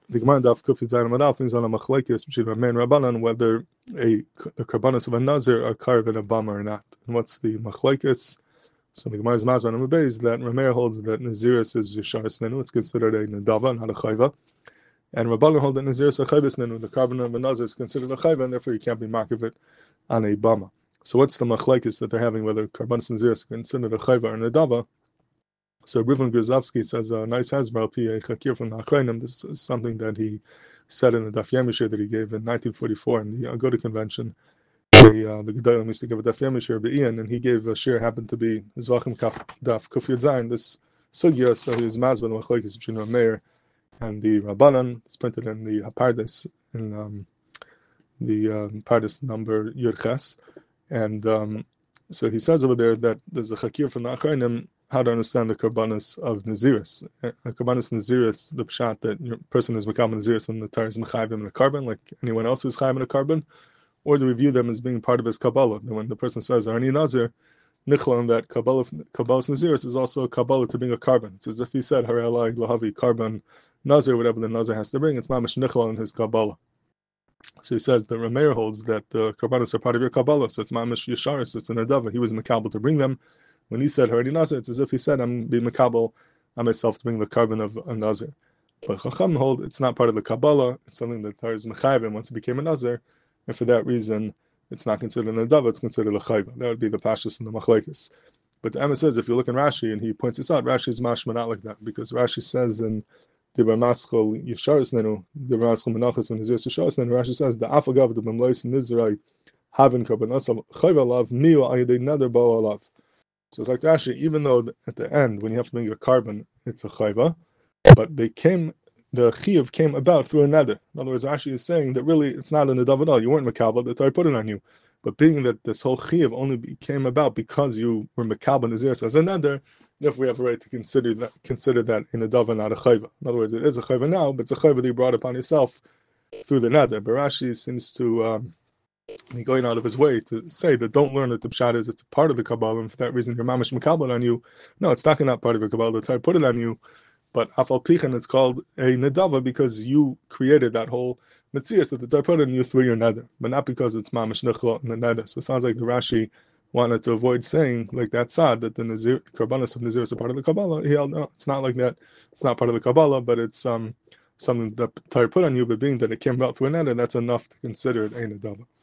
the Gemara Daf Kufid Zayin Amad things on a machlekes between Rameir and Rabbanan whether the karbanos of a nazir are carved in a bama or not. And what's the machlekes? So the Gemara's Mazman and Mabez that Rameir holds that Naziris is Yisharis Nenu, it's considered a Nadava, not a Chayva. And Rabbanan hold that Naziris a Chayvis Nenu, the carbon of a nazir is considered a Chayva, and therefore you can't be marked of it on a bama. So what's the machlekes that they're having, whether karbanos and Naziris is considered a Chayva or a Nadava? So Reuven Gruzovsky says a nice Hasbro P.A. Chakir from the Achreinim. This is something that he said in the Daf Yemishir that he gave in 1944 in the Agoda Convention. The Gedolim used to give a Daf Yemishir Be'ian, and he gave a shir, happened to be Zvachim Daf Kuf Yud Zayin, this Sugya, so he was Mazban Machlekes between Rameir and the Rabbanan. It's printed in the Pardes, in the Pardes number Yud Ches. And so he says over there that there's a Chakir from the Achreinim how to understand the karbanos of Naziris. Karbanos Naziris, the pshat that your person is Makam Naziris and the Torah is Mechayim in a carbon, like anyone else is Chayim in a carbon, or do we view them as being part of his Kabbalah? Then when the person says, Arni Nazir, Nichlan, that Kabbalah Naziris is also a Kabbalah to being a carbon. It's as if he said, Hare Alai Lahavi Karban Nazir, whatever the Nazir has to bring, it's Mamash Nichlan in his Kabbalah. So he says that Rameir holds that the karbanos are part of your Kabbalah, so it's Mamash Yesharis, it's an Adava. He was Makabal to bring them. When he said Haredi Nazir, it's as if he said, I'm being Makabal on myself to bring the carbon of a Nazir. But Chacham hold it's not part of the Kabbalah, it's something that Torah is Mechayim once it became a Nazir, and for that reason, it's not considered an Adava, it's considered a Chayva. That would be the Pashas and the Machlekes. But the Emma says, if you look in Rashi, and he points this out, Rashi is mashma not like that, because Rashi says in Dibra Maschol Yesharis Nenu, Dibra Maschol Menachas when Naziris Yesharis Nenu, Rashi says, the Afagav, the Bemlois Nizrai, Havin Karbanos, Chayva Alav, Miu Ayadei Neder Bo Alav. So it's like Rashi, even though at the end, when you have to bring a carbon, it's a chayva, but the chiyuv came about through a neder. In other words, Rashi is saying that really it's not an adav at all. You weren't makabel, the Torah put it on you. But being that this whole chiyuv only came about because you were makabel naziris as a neder, therefore we have a right to consider that in a adav and not a chayva. In other words, it is a chayva now, but it's a chayva that you brought upon yourself through the neder. But Rashi seems to going out of his way to say that don't learn that the pshat is it's part of the Kabbalah, and for that reason your mamash makabel on you. No, it's not part of your Kabbalah. The Torah put it on you, but afal pichan it's called a nedava because you created that whole metzias that the Torah put on you through your neder, but not because it's mamash nechla in the neder. So it sounds like the Rashi wanted to avoid saying like that sad that the Nazir karbanos of Nazir is a part of the Kabbalah. He held no, it's not like that. It's not part of the Kabbalah, but it's something that the Torah put on you. But being that it came about through a neder, that's enough to consider it a nedava.